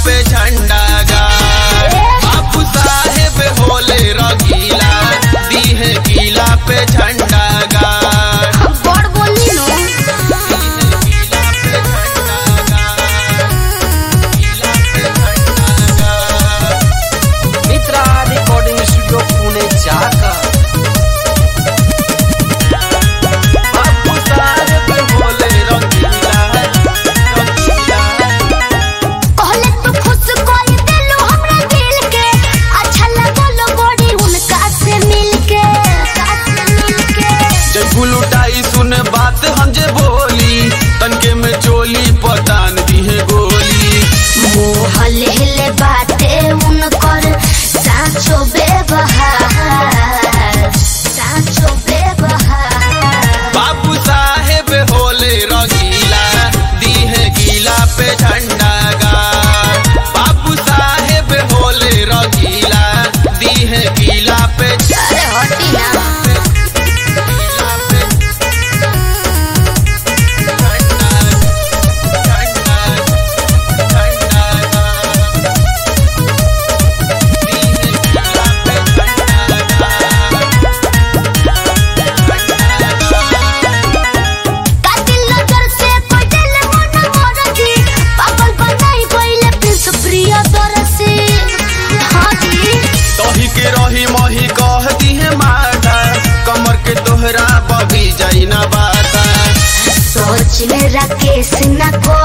पे झंडा गाड़। बाबू साहेब होले रंगीला दीहे गीला पे झंडा गाड़। बड़ बोली नो मित्रा रिकॉर्डिंग स्टूडियो पुणे जाकर बाबू साहेब होले रंगीला कहले तू खुश कोई दिलो हमरा दिल के अच्छा लगलो बड़ी उनका से मिलके जब लुटाई सुन बात हम जे बोली तनके में चोली पतान दिहे गोली। मोहल हिले बाते उनकर साचो बेबहार बाबू साहेब होले रंगीला दीहे गीला पे झंडा गाड़। बाबू साहेब होले रंगीला दीहे गीला पे अरे हटी ना कातिल नजर से पड़ल मन मोरजी पागल बनाई गइले प्रिंस प्रिय दरसी हां जी तोही के रही मही कह दिहे माता कमर के तोहरा बबी जाई ना बाता। सोच में राकेश न को